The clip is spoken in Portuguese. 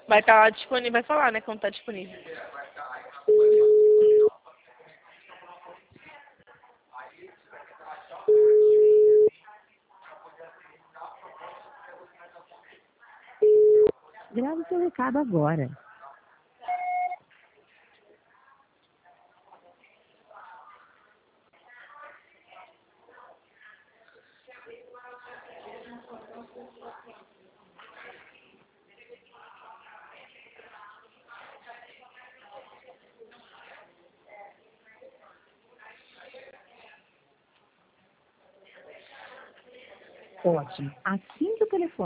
Vai estar lá disponível, vai falar, né, quando tá disponível. Grave seu recado agora. Ótimo. Assim que o telefone